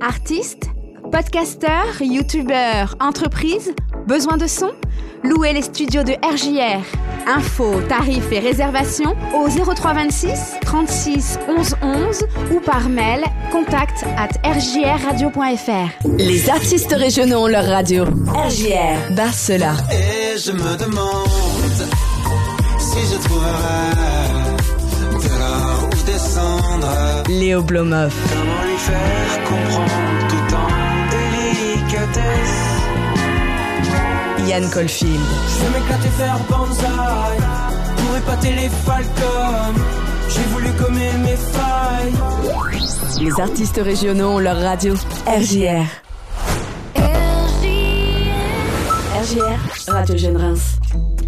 Artistes, podcasteurs, youtubeurs, entreprises, besoin de son? Louez les studios de RJR. Infos, tarifs et réservations au 0326 36 11 11 ou par mail contact@rjrradio.fr. Les artistes régionaux ont leur radio. RJR, Barcela. Et je me demande si je trouverai de l'or ou descendre. Léo Blomov. Comment lui faire comprendre tout en délicatesse? Yann Caulfield. Je vais m'éclater faire bonsaï pour épater les falcons. J'ai voulu gommer mes failles. Les artistes régionaux ont leur radio. RJR. RJR, Radio Jeune Reims.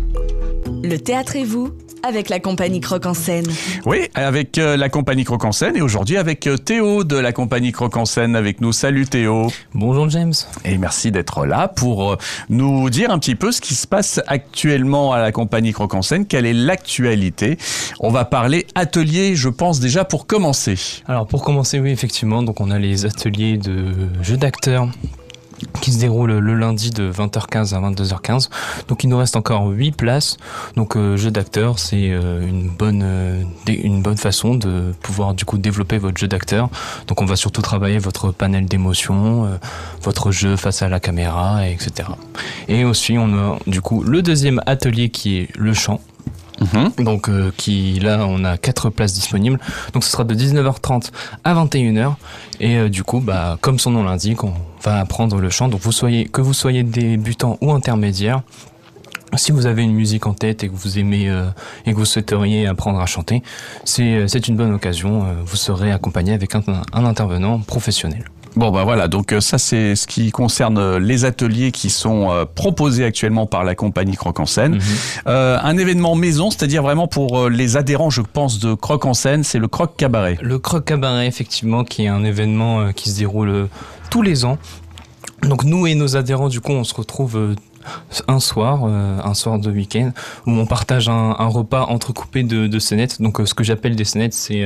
Le théâtre et vous, avec la compagnie Croc en Scène. Oui, avec la compagnie Croc en Scène et aujourd'hui avec Théo de la compagnie Croc en Scène avec nous. Salut Théo. Bonjour James. Et merci d'être là pour nous dire un petit peu ce qui se passe actuellement à la compagnie Croc en Scène. Quelle est l'actualité? On va parler atelier, je pense déjà pour commencer. Alors pour commencer, oui effectivement, donc on a les ateliers de jeux d'acteurs qui se déroule le lundi de 20h15 à 22h15. Donc il nous reste encore 8 places. Donc jeu d'acteur, c'est une bonne façon de pouvoir du coup développer votre jeu d'acteur. Donc on va surtout travailler votre panel d'émotions, votre jeu face à la caméra, etc. Et aussi on a du coup le deuxième atelier qui est le chant. Donc là on a 4 places disponibles, donc ce sera de 19h30 à 21h et du coup comme son nom l'indique, on va apprendre le chant. Donc que vous soyez débutant ou intermédiaire, si vous avez une musique en tête et que vous aimez et que vous souhaiteriez apprendre à chanter, c'est une bonne occasion. Vous serez accompagné avec un intervenant professionnel. Bon voilà, donc ça c'est ce qui concerne les ateliers qui sont proposés actuellement par la compagnie Croc en Scène. Un événement maison, c'est-à-dire vraiment pour les adhérents, je pense, de Croc en Scène, c'est le Croc Cabaret. Le Croc Cabaret, effectivement, qui est un événement qui se déroule tous les ans. Donc nous et nos adhérents, du coup, on se retrouve un soir de week-end où on partage un repas entrecoupé de scénettes. Donc ce que j'appelle des scénettes, c'est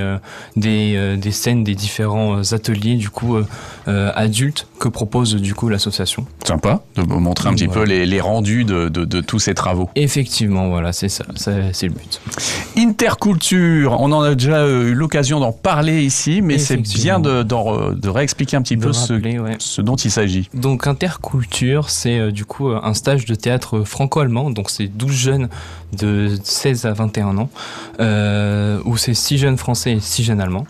des scènes des différents ateliers du coup adultes que propose du coup l'association. Sympa de vous montrer un petit peu les rendus de tous ces travaux. Effectivement, voilà, c'est ça, c'est le but. Interculture, on en a déjà eu l'occasion d'en parler ici, mais c'est bien de réexpliquer un petit peu ce dont il s'agit. Donc Interculture, c'est du coup un stage de théâtre franco-allemand, donc c'est 12 jeunes de 16 à 21 ans, où c'est 6 jeunes français et 6 jeunes allemands.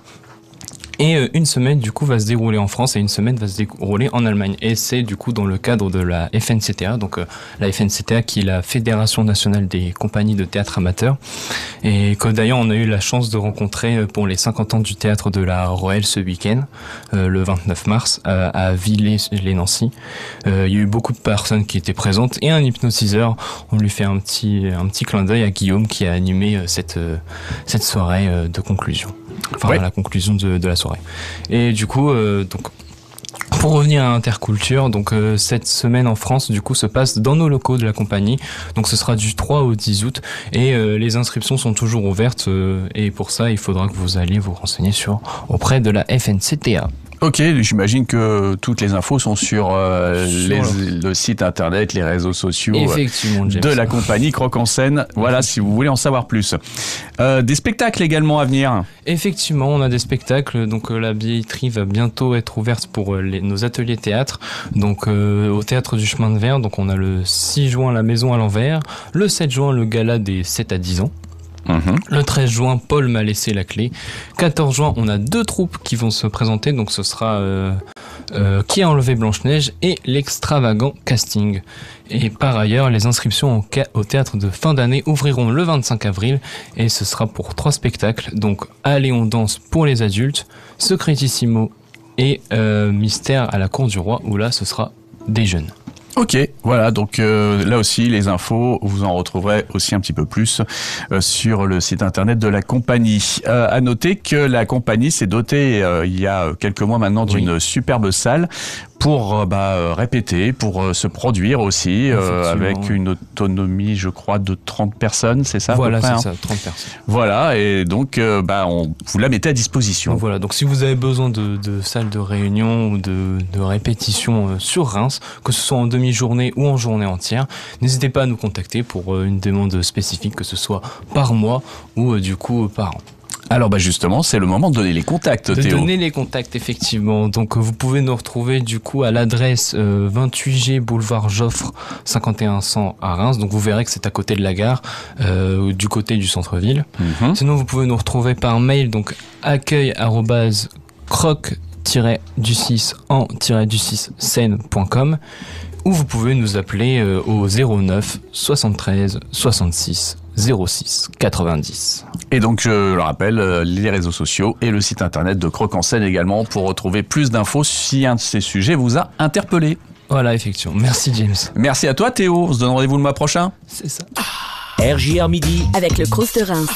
Et une semaine du coup va se dérouler en France et une semaine va se dérouler en Allemagne. Et c'est du coup dans le cadre de la FNCTA, donc la FNCTA qui est la Fédération nationale des compagnies de théâtre amateurs. Et que d'ailleurs on a eu la chance de rencontrer pour les 50 ans du théâtre de la Roelle ce week-end, le 29 mars, à Villers-les-Nancy. Il y a eu beaucoup de personnes qui étaient présentes et un hypnotiseur. On lui fait un petit clin d'œil à Guillaume qui a animé cette soirée de conclusion. Enfin, la conclusion de la soirée. Et du coup, donc, pour revenir à Interculture, donc cette semaine en France, du coup, se passe dans nos locaux de la compagnie. Donc, ce sera du 3 au 10 août et les inscriptions sont toujours ouvertes. Et pour ça, il faudra que vous alliez vous renseigner auprès de la FNCTA. Ok, j'imagine que toutes les infos sont sur le site internet, les réseaux sociaux de la compagnie Croc en Scène. Voilà, si vous voulez en savoir plus. Des spectacles également à venir. Effectivement, on a des spectacles. Donc la billetterie va bientôt être ouverte pour nos ateliers théâtre. Donc au théâtre du Chemin de Verre. Donc on a le 6 juin la Maison à l'envers, le 7 juin le gala des 7 à 10 ans. Le 13 juin, Paul m'a laissé la clé. 14 juin, on a 2 troupes qui vont se présenter. Donc ce sera Qui a enlevé Blanche-Neige et l'extravagant casting. Et par ailleurs, les inscriptions au théâtre de fin d'année ouvriront le 25 avril et ce sera pour 3 spectacles. Donc Allez on danse pour les adultes, Secretissimo et Mystère à la cour du roi où là ce sera des jeunes. Ok, voilà, donc là aussi les infos, vous en retrouverez aussi un petit peu plus sur le site internet de la compagnie. À noter que la compagnie s'est dotée il y a quelques mois maintenant d'une superbe salle pour répéter, pour se produire aussi, avec une autonomie, je crois, de 30 personnes, c'est ça? Voilà, à peu près, c'est ça, 30 personnes. Voilà, et donc on vous la mettez à disposition. Donc voilà, donc si vous avez besoin de salles de réunion ou de répétition sur Reims, que ce soit en demi-journée ou en journée entière, n'hésitez pas à nous contacter pour une demande spécifique, que ce soit par mois ou du coup par an. Alors justement, c'est le moment de donner les contacts, Théo. De donner les contacts, effectivement. Donc vous pouvez nous retrouver du coup à l'adresse 28G boulevard Joffre 5100 à Reims. Donc vous verrez que c'est à côté de la gare, du côté du centre-ville. Sinon vous pouvez nous retrouver par mail, donc accueil@croc-du6en-du6scène.com, ou vous pouvez nous appeler au 09 73 66 06 90. Et donc, je le rappelle, les réseaux sociaux et le site internet de Croc en Scène également pour retrouver plus d'infos si un de ces sujets vous a interpellé. Voilà, effectivement. Merci, James. Merci à toi, Théo. On se donne rendez-vous le mois prochain. C'est ça. RJR Midi avec le Crous de Reims.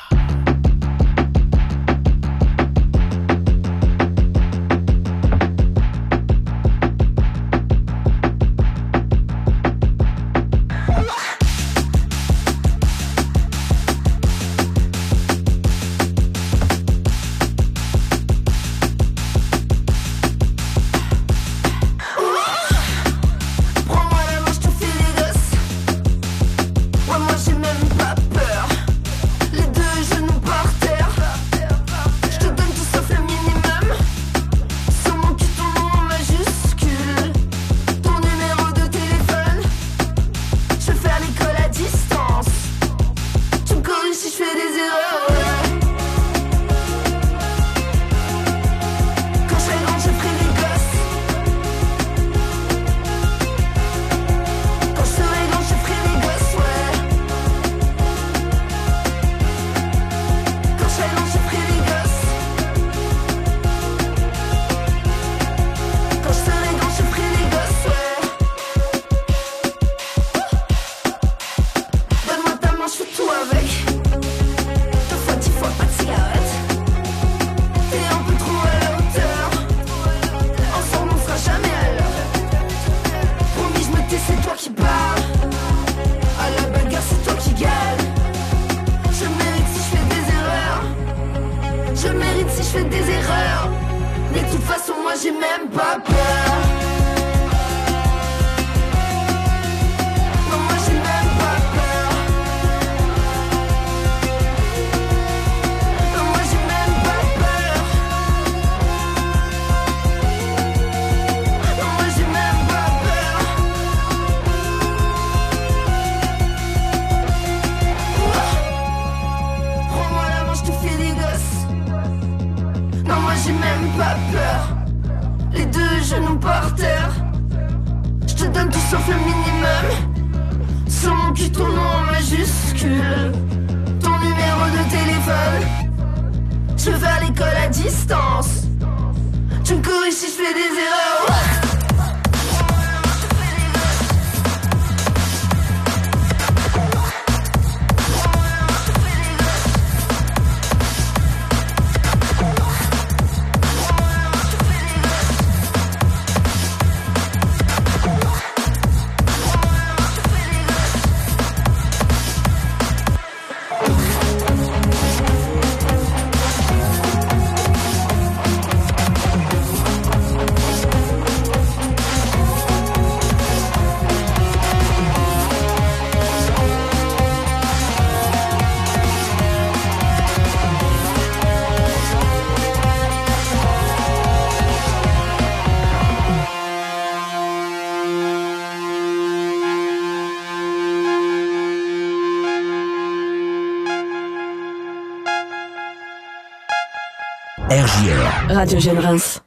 RJR Radio Jeune Reims.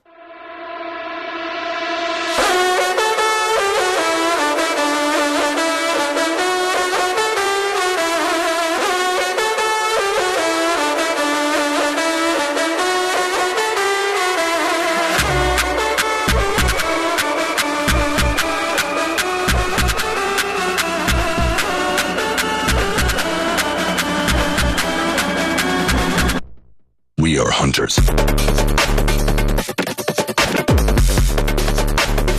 We are hunters.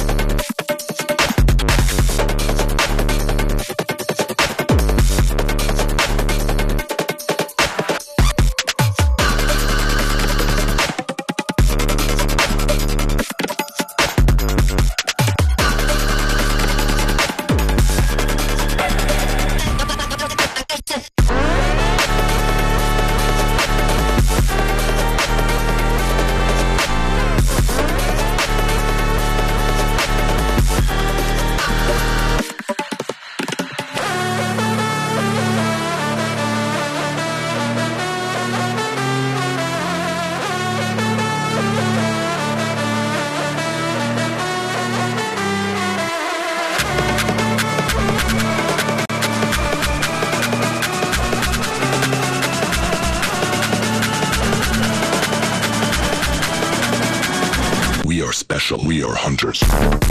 are special. We are hunters.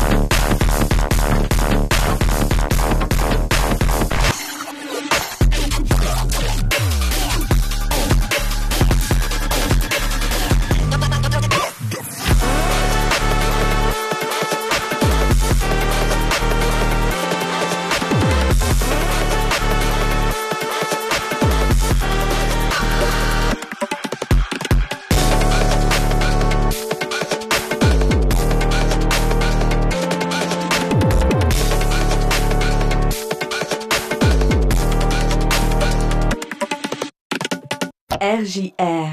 RJR.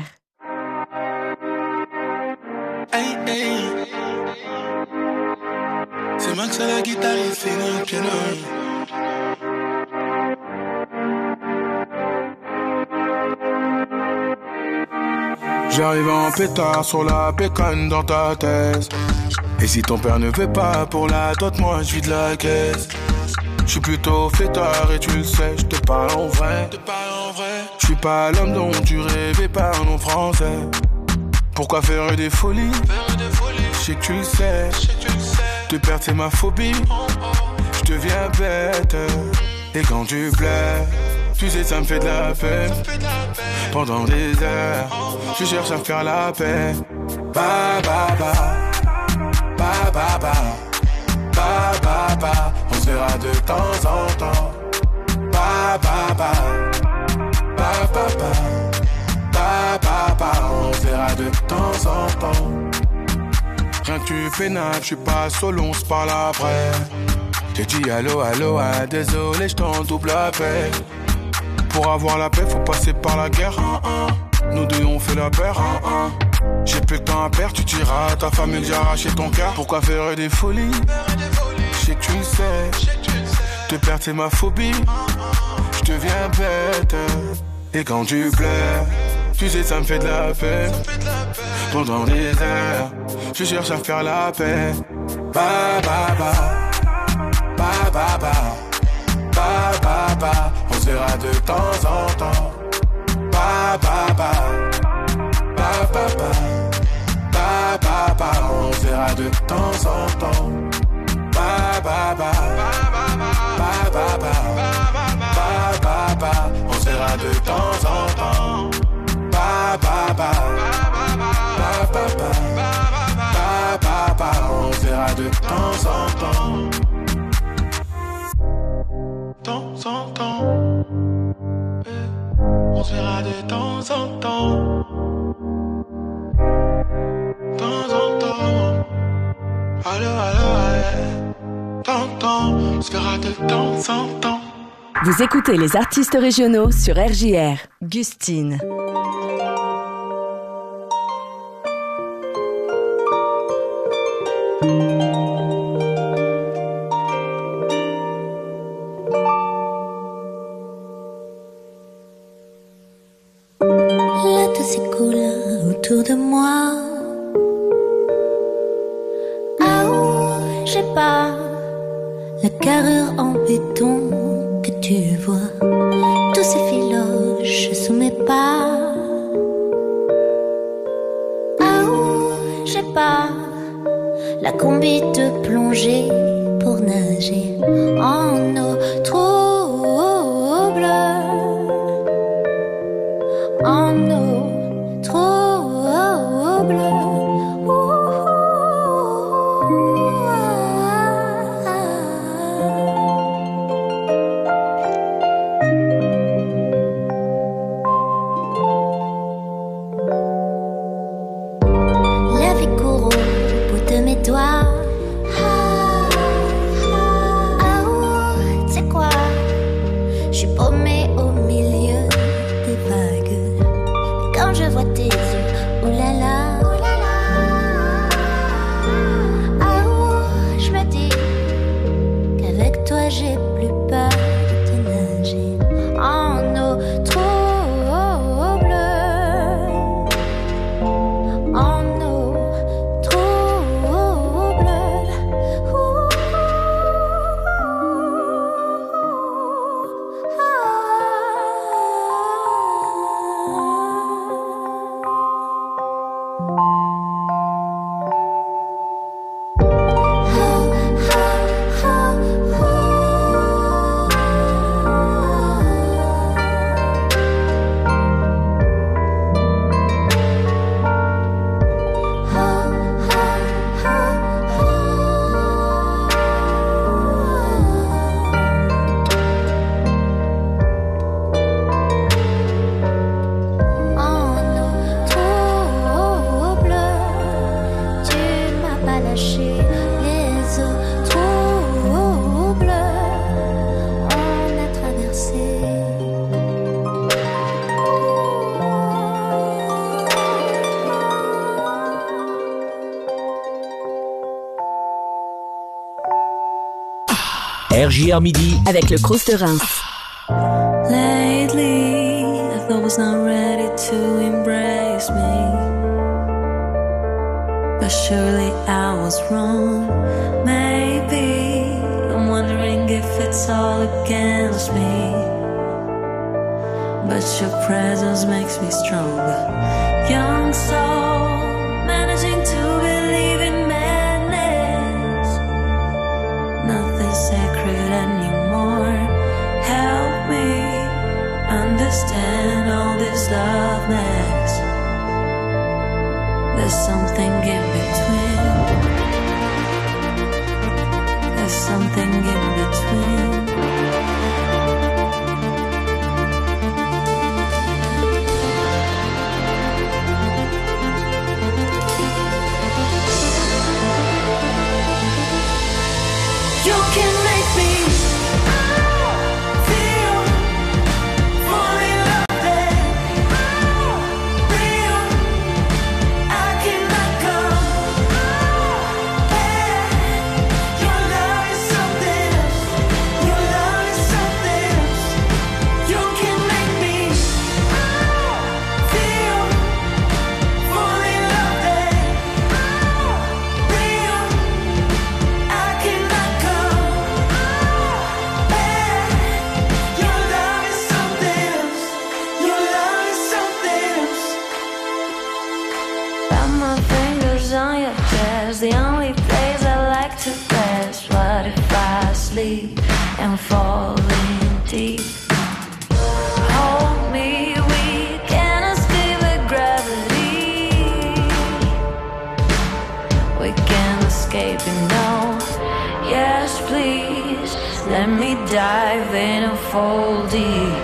Hey, hey. C'est Max à la guitare, il fait le piano. J'arrive en pétard sur la pécane dans ta thèse. Et si ton père ne veut pas pour la dot, moi je vide la caisse. Je suis plutôt fêtard et tu le sais, je te parle en vrai. Je suis pas l'homme dont tu rêvais, parle en français. Pourquoi faire des folies? Je sais que tu le sais. Te perdre c'est ma phobie. Je deviens bête. Et quand tu plais, tu sais ça me fait de la peine. Pendant des heures, je cherche à faire la paix. Ba ba ba, ba ba ba, ba ba ba. On se verra de temps en temps. Ba ba ba, ba ba ba, ba ba ba. On se verra de temps en temps. Rien que tu fais nappe, je suis pas solo, on se parle après. J'ai dit allô, allô, ah, désolé, j't'en double appel. Pour avoir la paix, faut passer par la guerre. Nous deux, on fait la paire. J'ai plus de temps à perdre, tu diras à ta famille que j'ai arraché ton cœur. Pourquoi faire des folies? Je sais que tu le sais. Te perdre, c'est ma phobie. Je deviens bête. Et quand tu pleures, tu sais, ça me fait de la peine. Pendant des heures, je cherche à faire la paix. Ba ba ba, ba ba ba, ba ba ba. On se verra de temps en temps. Ba ba ba, ba ba ba, ba ba ba. On se verra de temps en temps. Ba ba ba, ba ba ba, ba ba ba. On se verra de temps en temps. Ba ba ba, ba ba ba, ba ba ba. On se verra de temps en temps. Temps en temps. On se verra de temps en temps. Temps en temps. Allô, allô, allô. Temps, on se verra de temps en temps. Vous écoutez les artistes régionaux sur RJR. Gustine. L'été s'écoule autour de moi. Ah oh, j'ai pas la carrure en béton que tu vois. Tous ces filoches sous mes pas. Ah oh, j'ai pas la combi de plongée pour nager en eau trouble. En eau trouble. La vie court au bout de mes doigts. Ah oh, tu sais quoi? Je suis paumée au milieu des vagues. Quand je vois tes yeux, oulala, ah oh, je me dis qu'avec toi j'ai plus peur de nager en eau trouble, en eau trouble. cacher les eaux troubles. On a traversé. RJR Midi avec le Crous de Reims. Lately, I thought I was not ready to embrace me, but surely I was wrong. Maybe I'm wondering if it's all against me, but your presence makes me stronger. Young soul, managing to believe in madness. Nothing sacred anymore. Help me understand all this loveness. There's something in between. There's something in between. You can make me feel fully loved, real. I cannot go back. Your love is something else. Your love is something else. You can make me feel fully loved, real. I cannot go back. Your love is something else. Your love is something else. Got my fingers on your chest, the only place I like to rest. What if I sleep and fall in deep? Hold me, we can't escape the gravity. We can't escape it, no. Yes, please, let me dive in and fall deep.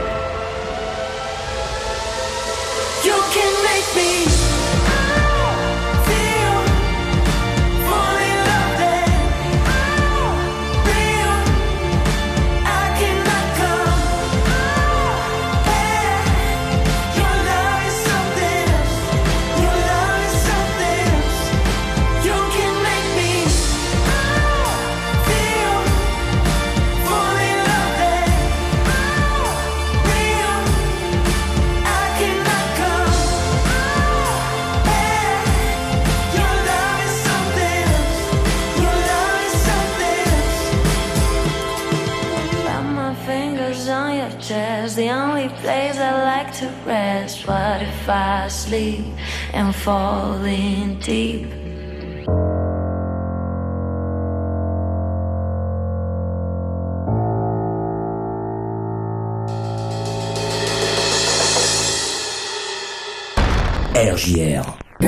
You can make me feel fully loved, real. I cannot go back. Your love is something else. Your love is something else. You can make me feel fully loved, real. I cannot go back. Your love is something else. Your love is something else. Got my fingers on your chest, the only place I like to rest. What if I sleep and fall in deep? RJR.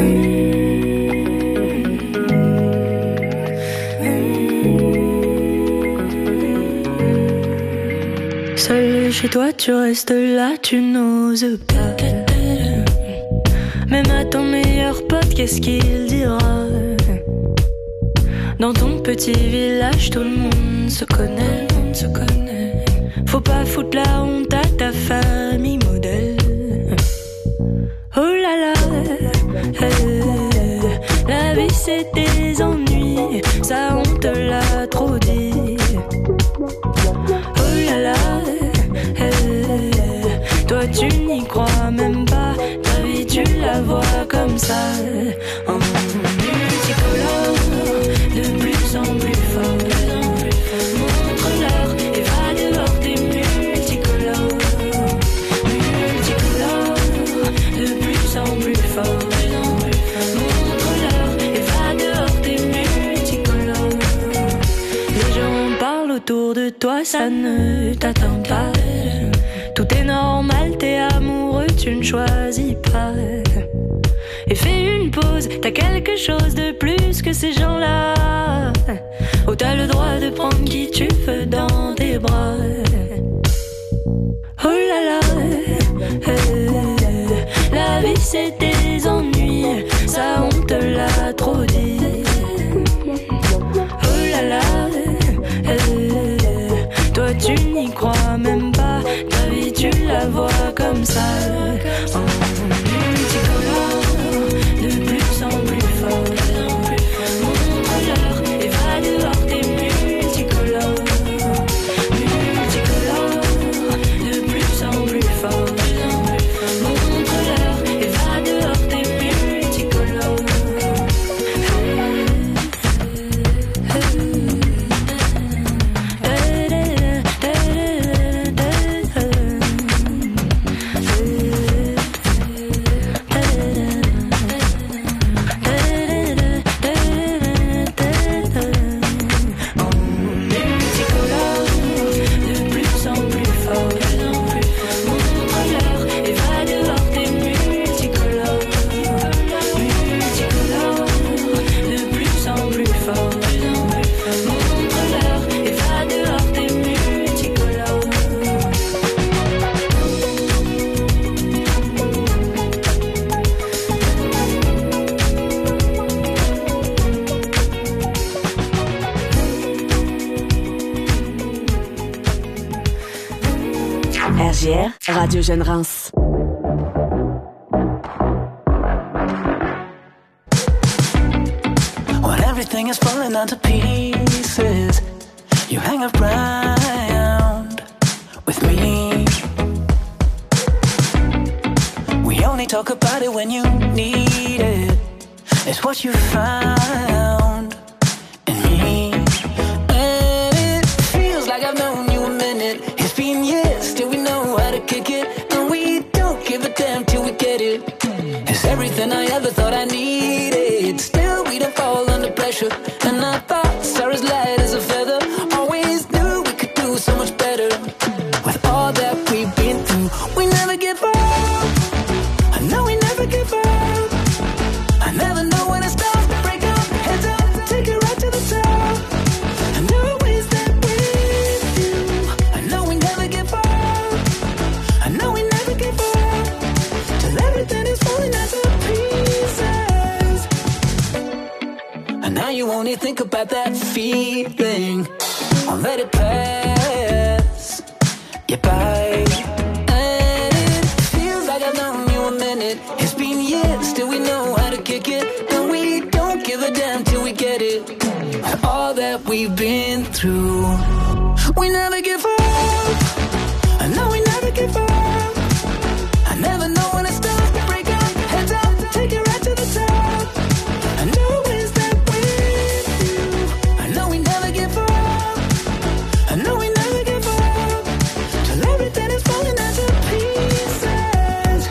Seul chez toi, tu restes là, tu n'oses pas. Même à ton meilleur pote, qu'est-ce qu'il dira? Dans ton petit village, tout le monde se connaît, Faut pas foutre la honte à ta famille modèle. Oh là là, la vie c'est des ennuis, ça on te l'a trop dit. Oh là là, toi tu n'y crois même pas, ta vie tu la vois comme ça. En multicolore, de plus en plus fort. Montre-leur et va dehors tes multicolores. Multicolore, de plus en plus fort. Montre-leur et va dehors tes multicolores. Les gens parlent autour de toi, ça ne t'attend pas. Tout est normal, t'es amoureux, tu ne choisis pas. Et fais une pause, t'as quelque chose de plus que ces gens-là. Oh, t'as le droit de prendre qui tu veux dans tes bras. Oh là là, la vie c'est des ennuis, ça on te l'a trop dit. comme ça. Multicolore, de plus en plus fort. Montre-leur et va dehors, t'es multicolore. Multicolore, de plus en plus fort. Montre-leur et va dehors, t'es multicolore. RJR, Radio Jeune Reims. When everything is falling into pieces, you hang around with me. We only talk about it when you need it. It's what you found in me. And it feels like I've known you a minute. It's been years, still we know how to kick it. And we don't give a damn till we get it. It's everything I ever thought I needed. Still we don't fall under pressure. And I thought Sarah's light as a feather. Always knew we could do so much better. With all that we've been through, we never give up. I know we never give up. I never know when to stop. Break up, heads up, take it right to the top. And always there with you. I know we never give up. I know we never give up. Till everything is falling into pieces. And now you only think about that feeling. I'll let it pass you by. And it feels like I've known you a minute. It's been years, still we know how to kick it. And we don't give a damn till we get it. All that we've been through, we never give up. I know we never give up. I never know when to stop. Break up, heads up, take it right to the top. I know it's that with you. I know we never give up. I know we never give up. Till everything is falling into pieces.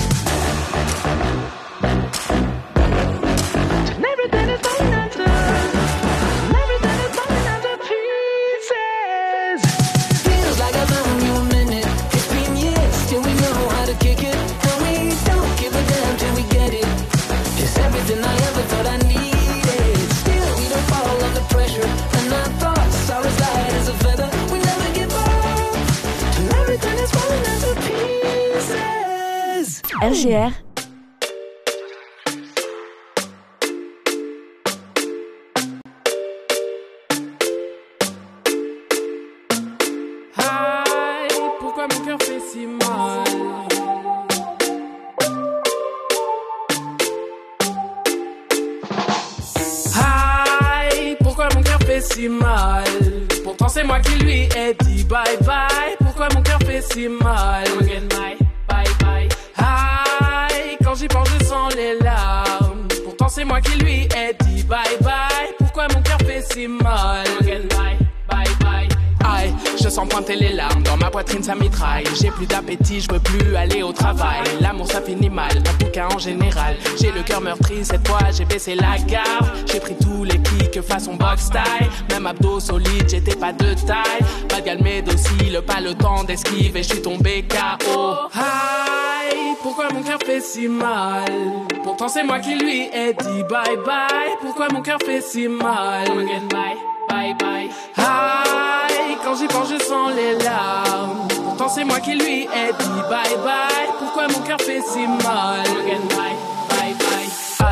Till everything is falling into. Till everything is falling into pieces. Feels like I've known you a minute. It's been years, still we know how to kick it. And we don't give a damn till we get it. It's everything I ever thought I needed. Still we don't fall under pressure. And I thought Sarah's light as a feather. We never give up. Till everything is falling into pieces. RJR. Aïe, pourquoi mon cœur fait si mal? Aïe, pourquoi mon cœur fait si mal? Pourtant c'est moi qui lui ai dit bye bye. Pourquoi mon cœur fait si mal? Bye, bye, bye. Aïe, quand j'y pense je sens les larmes. Pourtant c'est moi qui lui ai dit bye bye. Pourquoi mon cœur fait si mal? Bye, bye, bye. Aïe, je sens pointer les larmes, dans ma poitrine ça mitraille. J'ai plus d'appétit, je veux plus aller au travail. L'amour ça finit mal, un bouquin en général. J'ai le cœur meurtri, cette fois j'ai baissé la garde. J'ai pris tous les kicks façon box style. Même abdos solide, j'étais pas de taille. Pas de galmé docile, pas le temps d'esquiver, je suis tombé KO. Aïe, pourquoi mon cœur fait si mal? Pourtant c'est moi qui lui ai dit bye bye. Pourquoi mon cœur fait si mal? Bye, bye, bye. Aïe, quand j'y pense je sens les larmes. Pourtant c'est moi qui lui ai dit bye bye. Pourquoi mon cœur fait si mal? Bye, bye, bye. Aïe,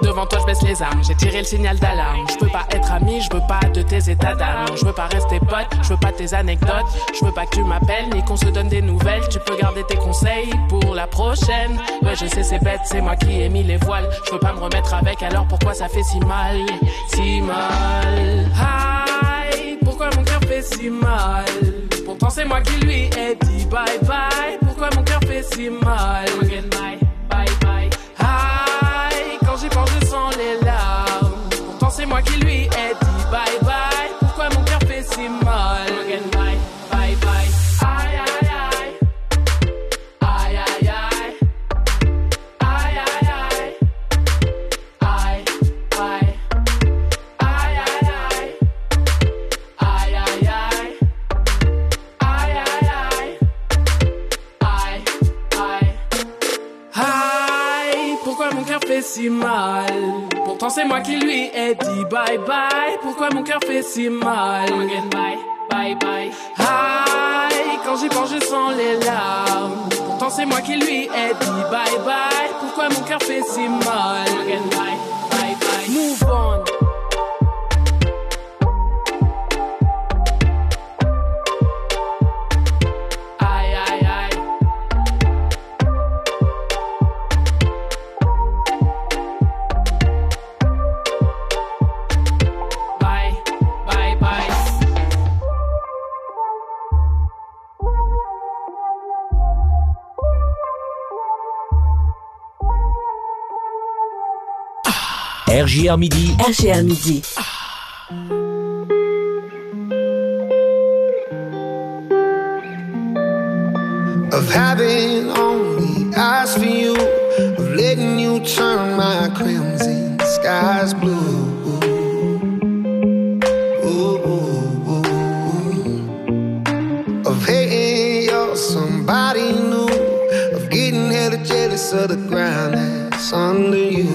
Devant toi je baisse les armes, j'ai tiré le signal d'alarme. Je peux pas être ami, je veux pas de tes états d'âme. Je veux pas rester pote, je veux pas tes anecdotes. Je veux pas que tu m'appelles ni qu'on se donne des nouvelles. Tu peux garder tes conseils pour la prochaine. Ouais je sais c'est bête, c'est moi qui ai mis les voiles. Je veux pas me remettre avec, alors pourquoi ça fait si mal? Si mal. Aïe, pourquoi mon cœur fait si mal? Pourtant c'est moi qui lui ai dit bye bye. Pourquoi mon cœur fait si mal? Bye bye bye. Aïe, quand j'y pense je sens les larmes. Pourtant c'est moi qui lui ai dit bye bye. Pourquoi mon cœur fait si mal? Bye bye bye. Aïe aïe aïe. Aïe aïe aïe. Aïe aïe aïe. Aïe aïe. Aïe aïe aïe. Aïe aïe aïe. Aïe aïe aïe. Aïe aïe. Aïe, pourquoi mon cœur fait si mal? Pourtant c'est moi qui lui ai dit bye bye. Pourquoi mon cœur fait si mal? Bye bye bye. Aïe, quand j'y pense je sens les larmes. Pourtant c'est moi qui lui ai dit bye bye. Pourquoi mon cœur fait si mal? Bye bye bye. Move on. Aïe aïe aïe. Bye bye bye. RJR Midi. RJR Midi. Of having only eyes for you, of letting you turn my crimson skies blue. Ooh. Of hating you're somebody new, of getting hella jealous of the ground that's under you.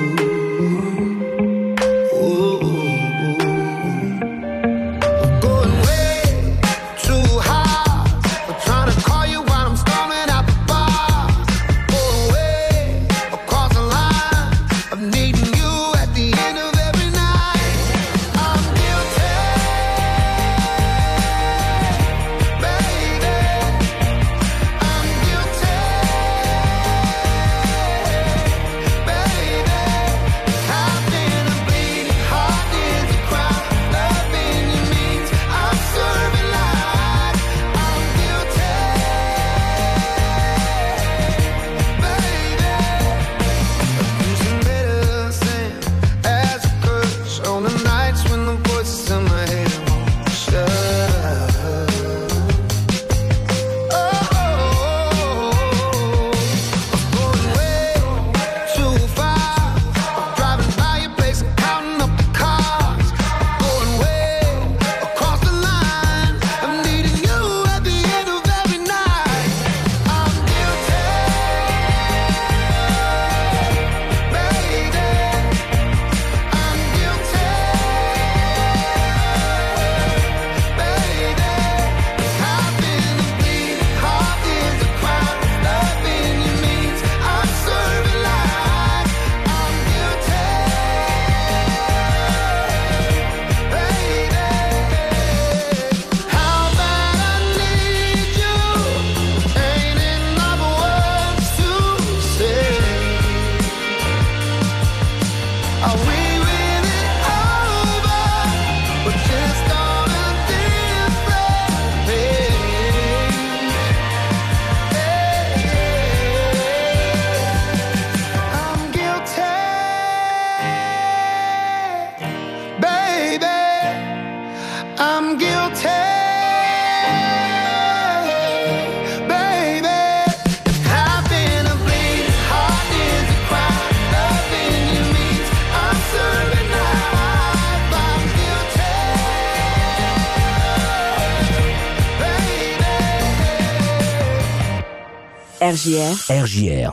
RJR.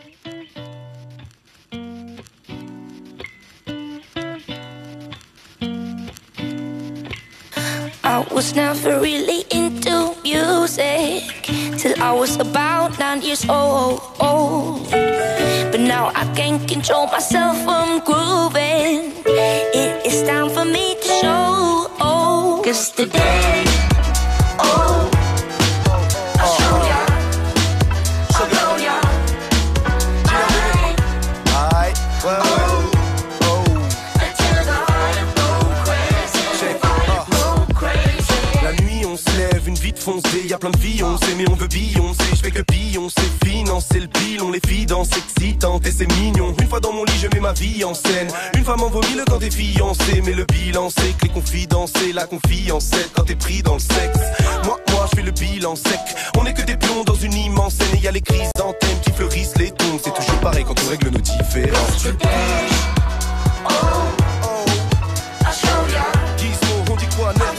I was never really into music till I was about 9 years old. But now I can't control myself from grooving. It is time for me to show. Oh, 'cause today, oh, I'll show ya, I'll blow ya. Alright, well, Until the heart go crazy. La nuit on se lève, une vie de foncée, y a plein de vies, on sait mais on veut billoncer. Je fais que billoncer, financer le bilan, les filles dansent excitantes et c'est mignon. Une fois dans mon lit je mets ma vie en scène. Une femme en vomit le quand t'es fiancé. Mais le bilan c'est que les confidences et la confiance c'est quand t'es pris dans le sexe. Moi je fais le bilan sec. On est que des pions dans une immense scène. Et y a les crises d'antenne qui fleurissent les tons. C'est toujours pareil quand on règle nos différences. I'll show ya. Gizmo, on dit quoi net?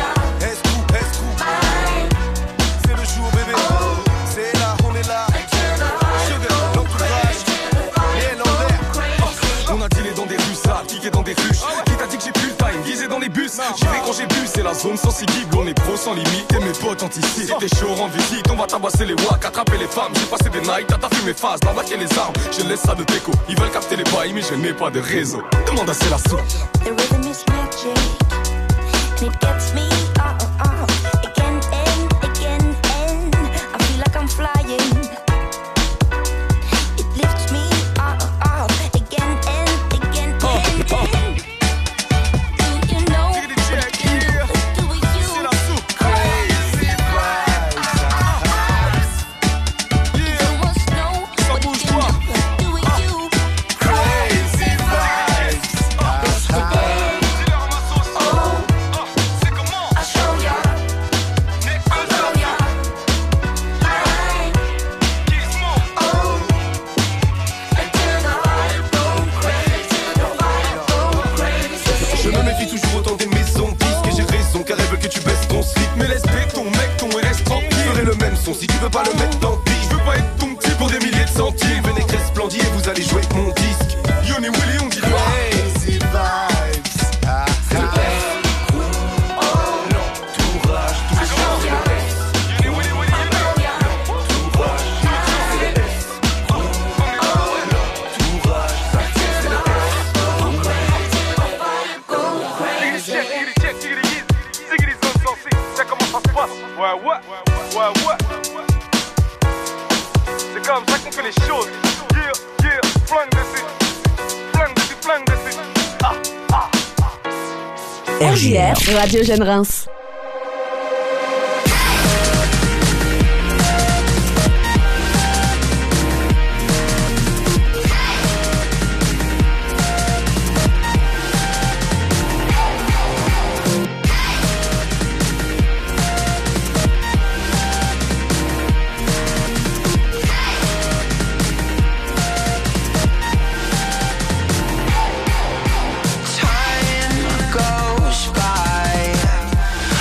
C'est le jour bébé. C'est là, on est là. Sugar, l'entourage. Miel en l'air. On a dealé dans des rues sales, kické dans des ruches. Qui t'a dit que j'ai plus le time, visé dans les bus. J'y vais quand j'ai bu, c'est la zone sensible. On est pro sans limite et mes potes anticipent. Si t'es chaud en visite, on va tabasser les wacks, attraper les femmes. J'ai passé des nights, t'as fumé face, d'embarquer les armes. Je laisse ça de déco. Ils veulent capter les bails, mais je n'ai pas de réseau. Demande à c'est la soupe. The rhythm is magic, and it gets me again and again, and I feel like I'm flying. It lifts me again and again and again. Do you know what you do with you? Crazy vibes. You must know what you do with you. Crazy vibes. Je me méfie toujours autant des maisons de disques. Et j'ai raison car elles veulent que tu baisses ton slip. Mais laisse ton mec, ton et reste tranquille. Je ferai le même son si tu veux pas le mettre tant pis. Je veux pas être ton petit pour des milliers de centimes. Venez Cresplendi et vous allez jouer avec mon disque. Yoni Willy, on dit quoi? crazy vibes. C'est le F. L'entourage, tous les jours c'est le F. Yoni Willy, Willy, L'entourage, c'est le F. L'entourage, ça c'est le F. Ça commence à se passer. Ouais. C'est comme ça qu'on fait les choses. Yeah, flingue dessus. RJR, Radio Jeune Reims. Time goes by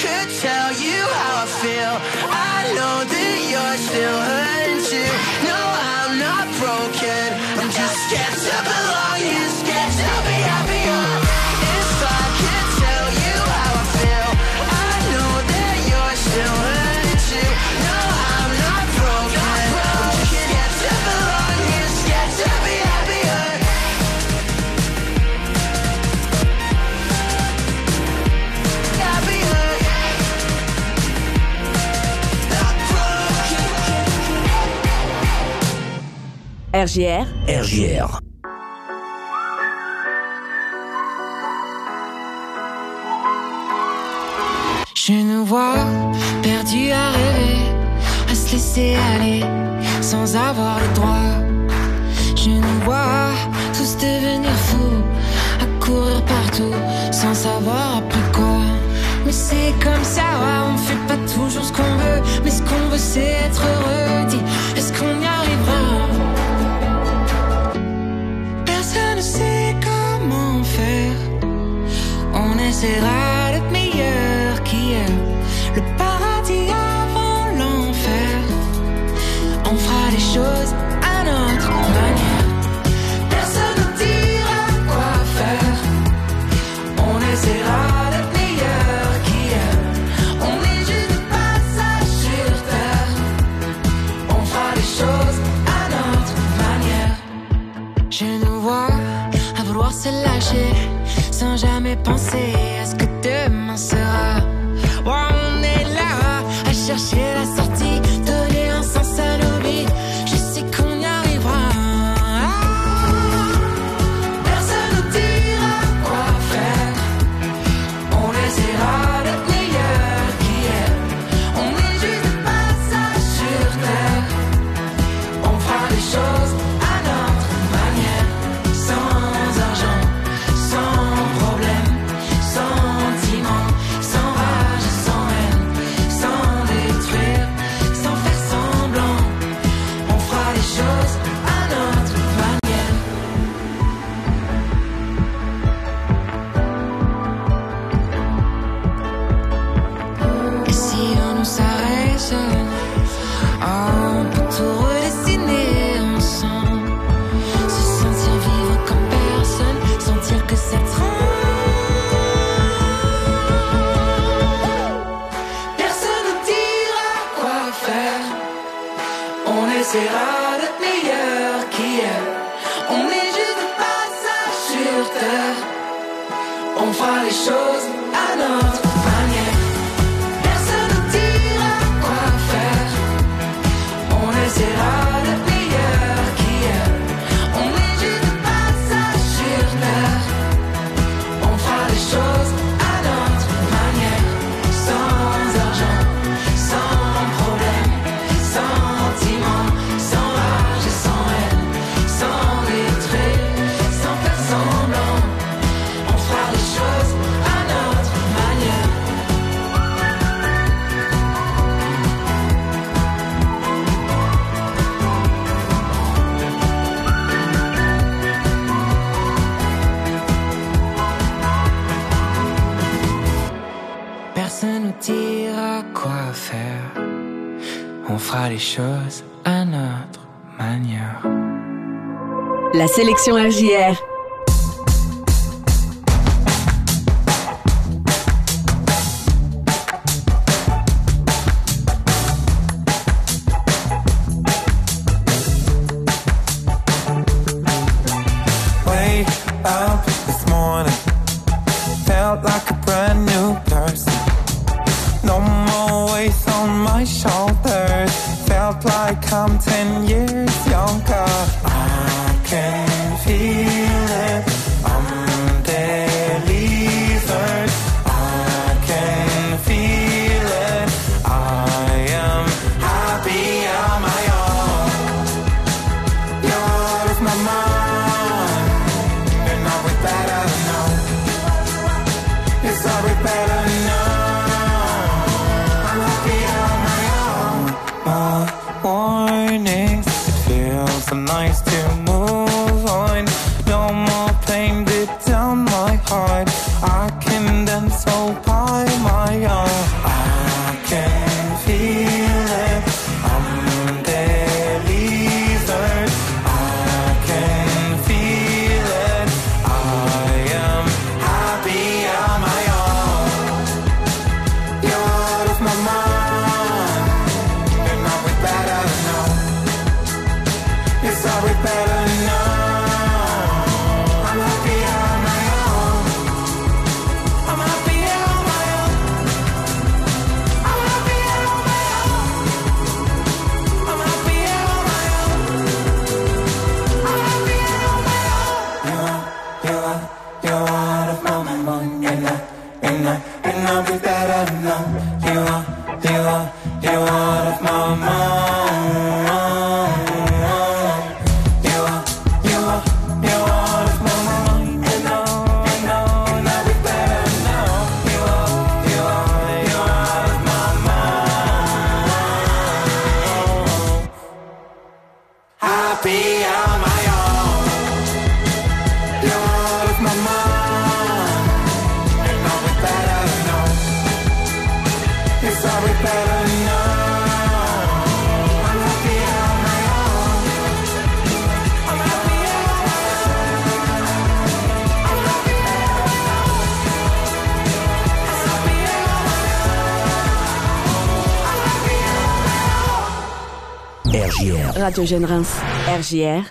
could tell you how I feel, I know that you're still hurting too. No, I'm not broken, I'm just scared to belong. You scared to be happier. If I could tell you how I feel, I know that you're still hurting too. No, I'm not broken, I'm just scared to belong. You scared to be happier. RJR. RJR. Je nous vois perdus à rêver, à se laisser aller sans avoir le droit. Je nous vois tous devenir fous, à courir partout sans savoir après quoi. Mais c'est comme ça, on fait pas toujours ce qu'on veut, mais ce qu'on veut c'est être heureux. Dis, est-ce qu'on y arrivera? Personne ne sait comment faire. On essaiera d'être meilleur qu'hier. Le paradis avant l'enfer. On fera les choses à notre manière. Personne ne dira quoi faire. On essaiera d'être meilleur qu'hier. On est juste de passage sur terre. On fera les choses à notre manière. Je nous vois à vouloir se lâcher sans jamais penser à ce que demain sera. Oh, on est là à chercher la sortie, donner un sens à nos vies. Je sais qu'on y arrivera. Personne ne dira quoi faire. On essaiera d'être meilleur qu'hier. On est juste de passage sur terre. On fera les choses à notre manière. Sans argent, sans problème, sentiment, sans rage, sans haine, sans détruire, sans faire semblant. On fera les choses à notre manière. Et si on nous s'arrête, on peut tout redessiner ensemble. Se sentir vivre comme personne, sentir que ça tremble. Personne ne dira quoi faire. On essaiera d'être meilleur qu'hier. On est juste de passage sur terre. On fera les choses à notre manière. Personne ne dira quoi faire. On essaiera d'être meilleur qu'hier. On est juste de passage sur terre. On fera les choses à notre manière. Sans argent, sans problème, sentiment, sans rage et sans haine, sans détruire, sans faire semblant. On fera les choses à notre manière. Personne nous dira quoi faire. On fera les choses à notre manière. La sélection RJR. Wake up this morning, felt like a brand new person. No more weight on my shoulders, felt like I'm 10 years younger. I can feel it, I'm delivered. I can feel it, I am happy on my own. You're off my mind, and now we better know. Yes, I we better know. I'm happy on my own. My warnings I'll be better to know you are of my mind. You are of my mind. And I'll be better to know you are of my mind. I'll be on my own. You're out of my mind. And I'll be better to know. Yes, I'll be better to know. I'm happy on my own. I'm happy on my own. I'm happy on my own. I'm happy on my own. I'm happy on my own. RJR. Radio Jeune Reims. RJR.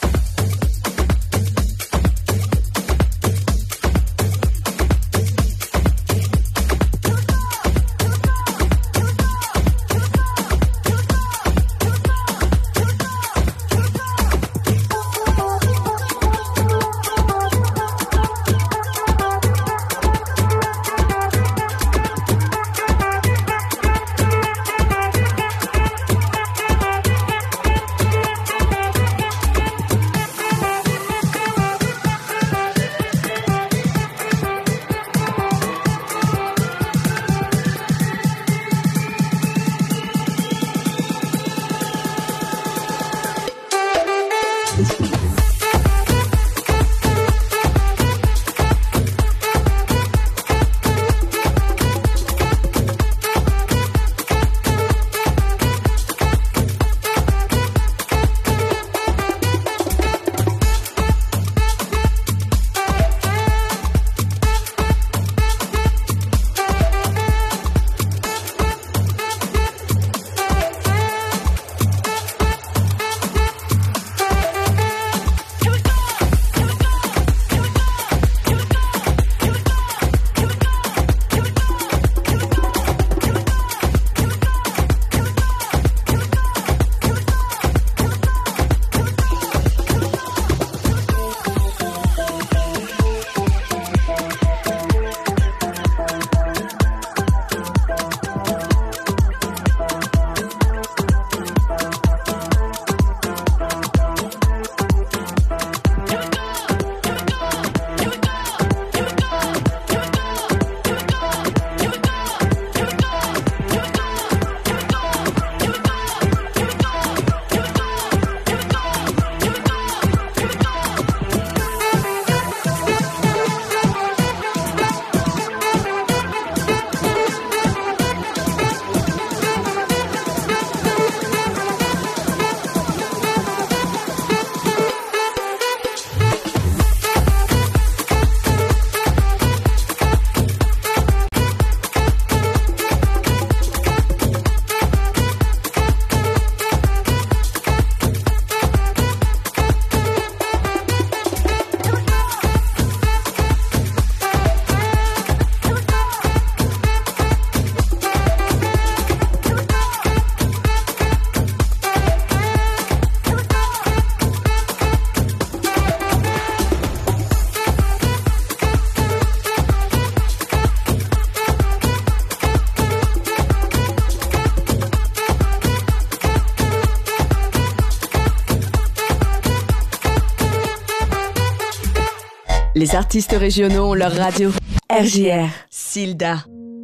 Les artistes régionaux ont leur radio. RJR. Silda.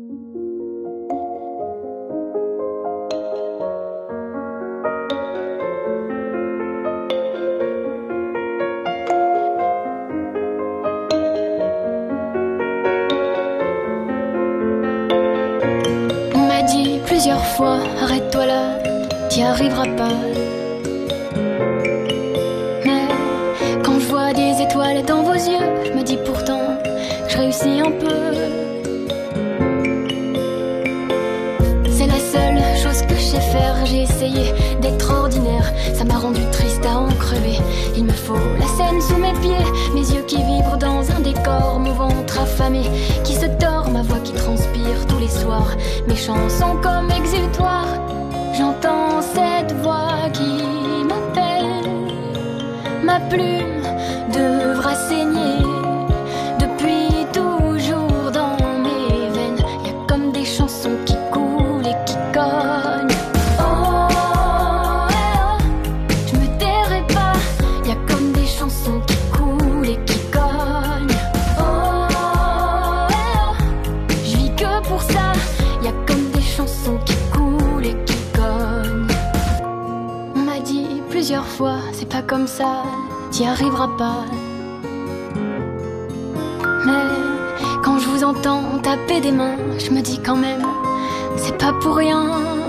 On m'a dit plusieurs fois, arrête-toi là, t'y arriveras pas. Des étoiles dans vos yeux, je me dis pourtant que je réussis un peu. C'est la seule chose que je sais faire. J'ai essayé d'être ordinaire, ça m'a rendu triste à en crever. Il me faut la scène sous mes pieds, mes yeux qui vibrent dans un décor, mon ventre affamé qui se tord, ma voix qui transpire tous les soirs, mes chansons comme exutoires. J'entends cette voix qui m'appelle, ma plume devra saigner depuis toujours dans mes veines. Y'a parfois c'est pas comme ça, t'y arriveras pas. Mais quand je vous entends taper des mains, je me dis quand même, c'est pas pour rien.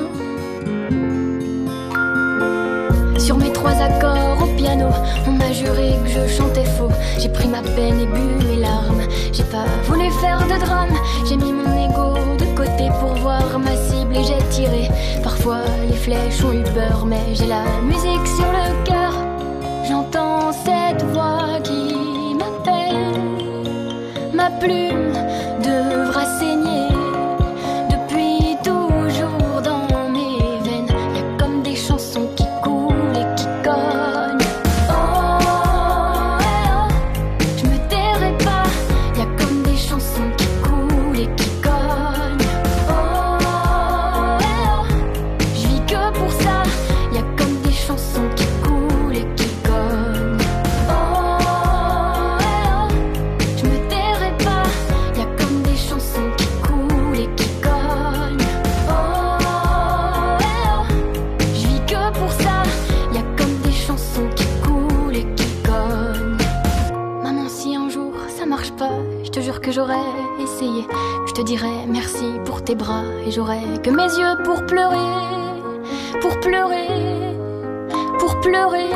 Sur mes 3 accords au piano, on m'a juré que je chantais faux. J'ai pris ma peine et bu mes larmes. J'ai pas voulu faire de drame. J'ai mis mon ego de côté pour voir ma cible et j'ai tiré. Parfois les flèches ont eu peur, mais j'ai la musique sur le cœur. J'entends cette voix qui m'appelle. Ma plume devra saigner. Depuis toujours dans mes veines, y a comme des chansons qui coulent et qui cognent. Oh, eh oh, je me tairai pas. Y a comme des chansons qui coulent et qui cognent. Oh, eh oh, je vis que pour ça. Y a comme des chansons qui coulent et qui cognent. Oh, eh oh, je me tairai pas. Y a comme des chansons qui coulent et qui cognent. Oh, eh oh, je vis que pour ça. Y a comme des chansons qui coulent et qui cognent. Maman, si un jour ça marche pas, je te jure que j'aurais essayé. Je te dirais merci pour tes bras et j'aurais que mes yeux pour pleurer, pour pleurer, pour pleurer.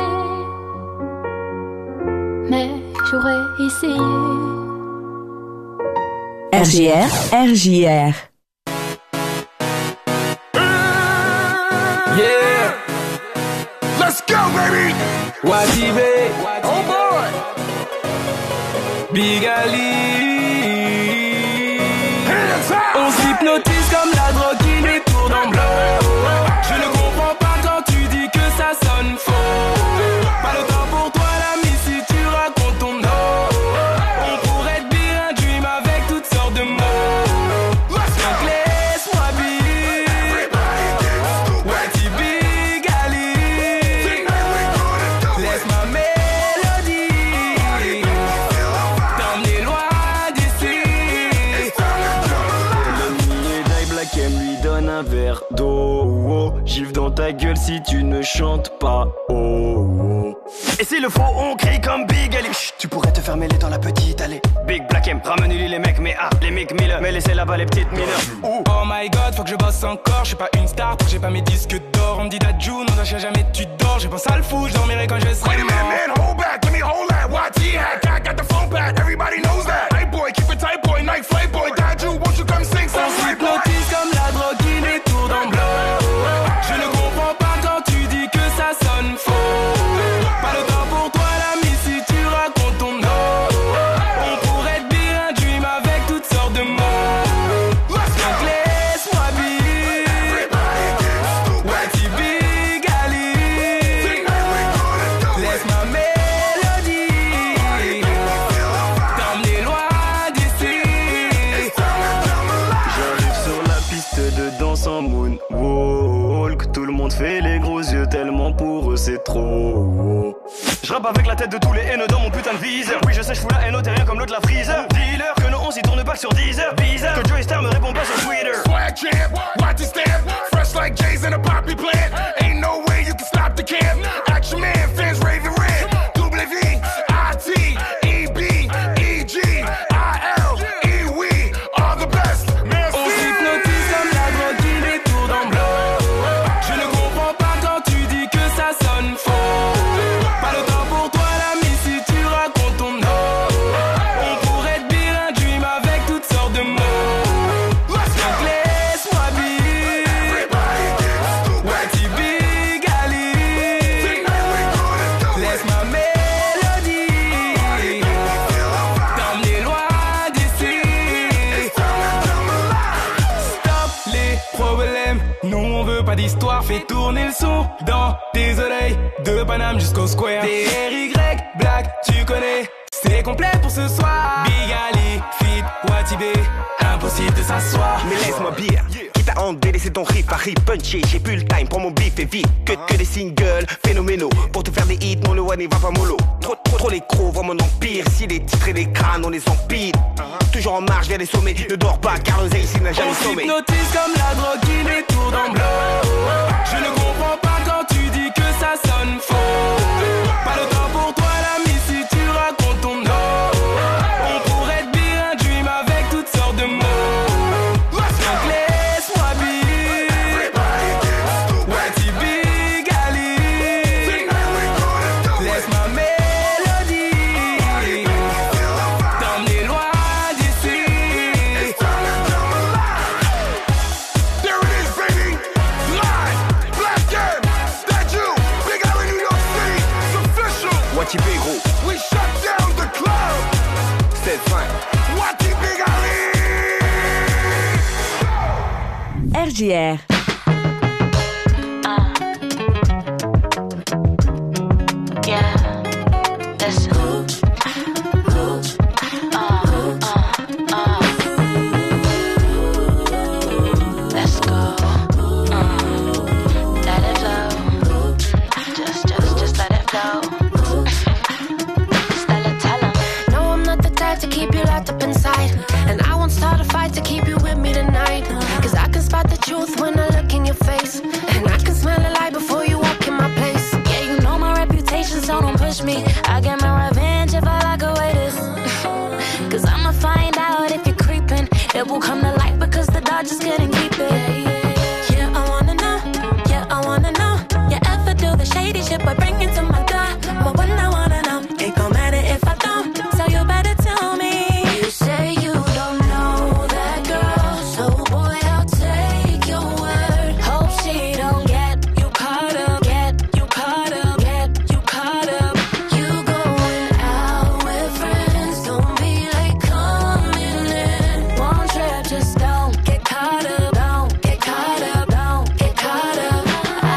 Mais j'aurais essayé. RJR, RJR. Yeah, let's go, baby. Watibé, oh boy. Big Ali. On s'hypnotise comme la drogue qui nous tourne en blanc. Je ne comprends pas quand tu dis que ça sonne faux. Pas le temps pour toi, l'ami, si tu racontes ton nom. On pourrait te dire un dream avec toutes sortes de mots. Donc laisse-moi vivre. Wati Big Ali. Laisse ma mélodie t'emmener loin d'ici. Black M lui donne un verre d'eau. Gifle dans ta gueule si tu ne chantes pas. Oh. Et s'il le faut, on crie comme Big Ali. Chut, tu pourrais te faire mêler dans la petite allée. Big Black M, ramène-lui les mecs, mais les mecs Miller. Mais laissez là-bas les petites mineurs. Oh my god, faut que je bosse encore. Je suis pas une star, j'ai pas mes disques d'or. On me dit Dadju, non, lâche jamais tu dors. J'ai pensé à le fou, je dormirai quand je serai mort. Man, hold back, let me hold that. YT hat, I got the phone back, everybody knows that. Night boy, keep it tight boy, night flight boy. Dadju, won't you come sing some On right boy? s'hypnotise comme la drogue qui nous tourne en blanc. Je ne comprends pas quand tu dis que ça sonne faux. Pas le temps pour toi, l'ami, si tu racontes ton nom. On pourrait te dire un dream avec toutes sortes de mots. Donc laisse-moi vivre. Wati Big Ali. Laisse ma mélodie t'emmener loin d'ici. J'arrive sur la piste de danse en moonwalk. Tout le monde fait les gros yeux tellement pour eux c'est trop. Je rappe avec la tête de tous les haineux dans mon putain de viseur. Oui je sais je fous la haine au terrain comme l'autre la freezer. Dealer que le 11 il tourne pas sur 10 heures. Bizarre que Joey Star me répond pas sur Twitter. Swag champ, watch it stamp. Fresh like J's in a poppy plant. Ain't no way you can stop the camp. Action man, fans raving red. W-I-T, E-B, E-G, I-L, E-We are the best. On s'hypnotise comme la drogue qui nous tourne en blanc. Je ne comprends pas quand tu dis que ça sonne faux. Pas le temps pour toi, l'ami, si tu racontes ton nom. On pourrait te dire un dream avec toutes sortes de mots. Donc laisse-moi vivre. Wati Big Ali. Laisse ma mélodie t'emmener loin d'ici. Stop les problèmes, nous on veut pas d'histoire. Fais tourner le son dans tes oreilles. De Paname jusqu'au Square. DRY, Black, tu connais. C'est complet pour ce soir. Big Ali, Fit, Watibé. Impossible de s'asseoir. Mais laisse-moi bien, quitte à en délaisser ton riff à rip punché. J'ai plus le time, prends mon bif et vite. Que des singles phénoménaux. Pour te faire des hits, mon le one il va pas mollo. Trop les crocs, voient mon empire. Si les titres et les crânes, on les empile. Toujours en marche vers les sommets. Ne dors pas, car l'oseille ici n'a jamais On sommeil. s'hypnotise comme la drogue qui nous tourne en blanc. Je ne comprends pas quand tu dis dit que ça sonne faux. Pas le temps pour toi l'ami si tu racontes ton nom. On pourrait te dire un dream avec toutes sortes de mots. Donc laisse-moi be. Whitey Big Ali. Laisse ma mélodie t'emmener loin d'ici. There it is, baby. Live, Black Game, that you, Big Alley, New York City. It's official. Wati Big gros. We shut down the club. C'est fin. Wati Big Alley. RJR. Yeah, listen. Let's go. Let it flow. Just let it flow. Stella, tell 'em. No, I'm not the type to keep you locked up inside. And I won't start a fight to keep you with me tonight. Cause I can spot the truth when I look in your face. And I can smell a lie before you walk in my place. Yeah, you know my reputation, so don't push me. I get my revenge if I like a way this. Cause I'ma find out if you're creeping. It will come to light because the dog just couldn't keep it. Yeah, I wanna know. Yeah, I wanna know. You ever do the shady shit by bringing to my door? But when I wanna know, it gon' matter if I don't. So you better tell me. You say you don't know that girl, so boy, I'll take your word. Hope she don't get you caught up. Get you caught up. Get you caught up. You going out with friends, don't be late coming in. One trip, just don't get caught up. Don't get caught up. Don't get caught up.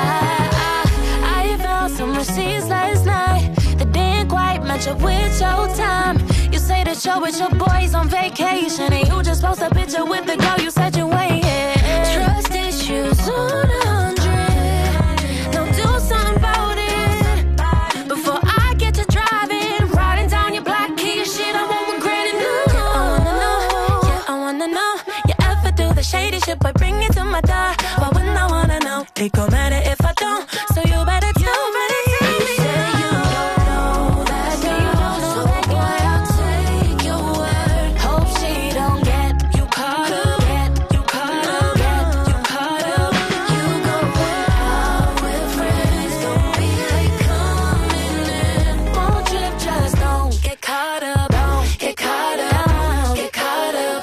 I found some receipts last night that didn't quite match up with your time. You say that you're with your boys on vacation, and you just post a picture with the girl you said you waited. Trust issues on 100. Now do something about it. Before I get to driving, riding down your black key, shit, I won't regret it. Yeah, I wanna know. You ever do the shady shit but bring it to my door? But when I wanna know, it gon' matter if I don't. So you better tell me. You say you don't know that girl, so boy, I'll take your word. Hope she don't get you caught up. Get you caught up. Get you caught up. You go out with friends, don't be late coming in. One trip, just don't get caught up. Don't get caught up. Don't get caught up.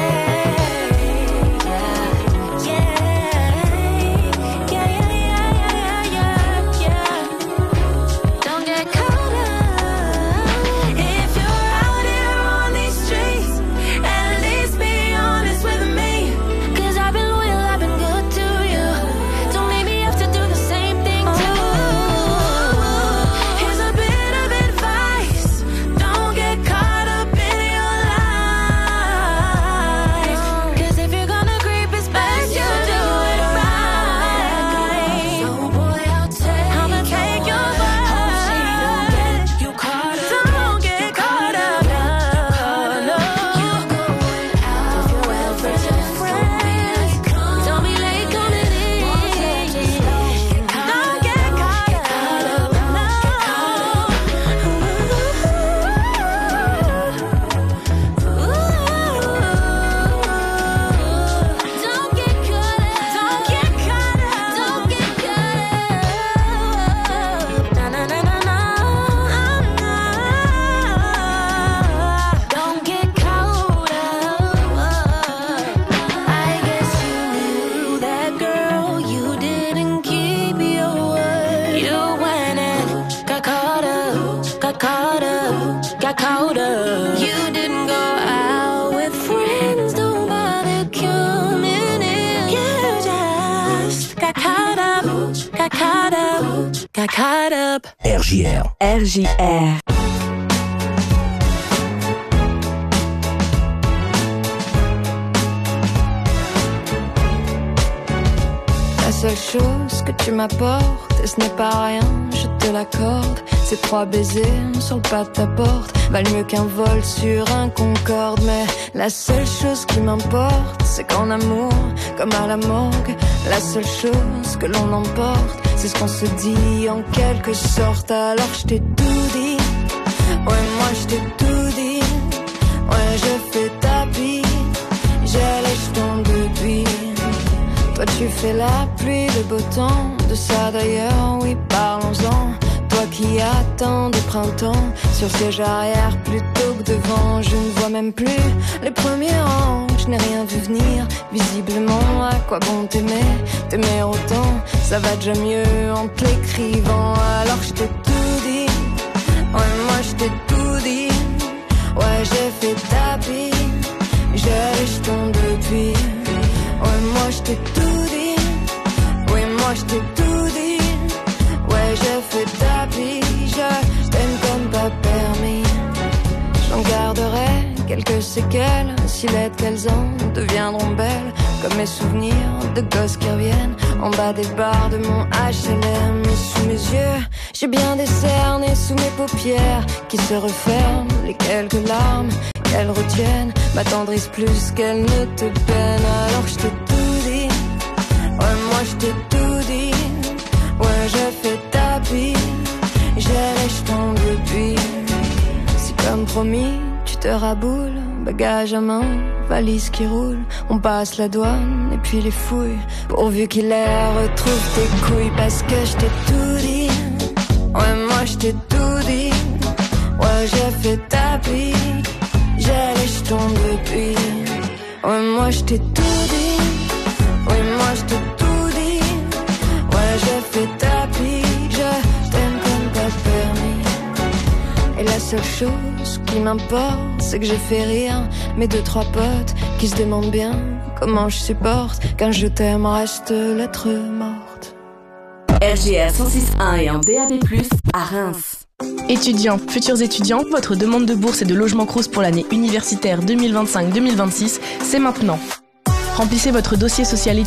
Don't get caught up. If you're out here on these streets, at least be honest with me. Cause I've been loyal, I've been good to you. Don't make me have to do the same thing too. Here's a bit of advice. Don't get caught up in your life. Cause if you're gonna creep, it's best you do it right. So boy, I'ma take your word. Hope she don't get you caught up. Don't get caught up. No. You going out with your friends. Don't be late coming in. Don't get caught up. Don't get caught up. Don't get caught up. Don't get caught up. Na na na na na. Don't get caught up. I guess you knew that girl. You didn't keep your word. You went and got caught up. Got caught up. Got caught up. You didn't go out with friends. Nobody coming in. You just got caught up. Got caught up. Got caught up. RJR. RJR. seule chose que tu m'apportes, et ce n'est pas rien, je te l'accorde. Ces 3 baisers sur le pas de ta porte valent mieux qu'un vol sur un Concorde. Mais la seule chose qui m'importe, c'est qu'en amour, comme à la morgue, la seule chose que l'on emporte, c'est ce qu'on se dit en quelque sorte. Alors je t'ai tout dit, ouais moi je t'ai tout dit, ouais je fais tapis, j'ai les jetons depuis. Toi tu fais la pluie, le beau temps, de ça d'ailleurs, oui parlons-en. Toi qui attends des printemps sur siège arrière plutôt que devant. Je ne vois même plus les premiers rangs, je n'ai rien vu venir. Visiblement à quoi bon t'aimer autant, ça va déjà mieux en te l'écrivant. Alors je t'ai tout dit, ouais moi je t'ai tout dit, ouais j'ai fait tapis, j'ai les jetons depuis. Ouais moi je t'ai tout dit, oui moi je t'ai tout dit, ouais j'ai fait tapis, je t'aime comme pas permis. J'en garderai quelques séquelles, si laides qu'elles en deviendront belles, comme mes souvenirs de gosses qui reviennent en bas des barres de mon HLM. Et sous mes yeux, j'ai bien des cernes, et sous mes paupières qui se referment, les quelques larmes qu'elles retiennent m'attendrissent plus qu'elles ne te peinent. Alors je t'ai tout dit, ouais moi je t'ai tout dit, ouais je fais tapis, j'ai les jetons depuis. Si comme promis tu te raboules, bagage à main, valise qui roule, on passe la douane et puis les fouilles, pourvu qu'il les retrouve tes couilles. Parce que je t'ai tout dit, ouais moi je t'ai tout dit, ouais j'ai fait tapis, j'ai les jetons depuis. Ouais moi je t'ai tout dit, ouais moi je t'ai tout dit, ouais j'ai fait tapis, je t'aime comme pas permis. Et la seule chose qui m'importe, c'est que j'ai fait rire mes 2-3 potes qui se demandent bien comment je supporte qu'un je t'aime reste lettre morte. RJR 106.1 et en DAB+, à Reims. Étudiants, futurs étudiants, votre demande de bourse et de logement Crous pour l'année universitaire 2025-2026, c'est maintenant. Remplissez votre dossier social étudiant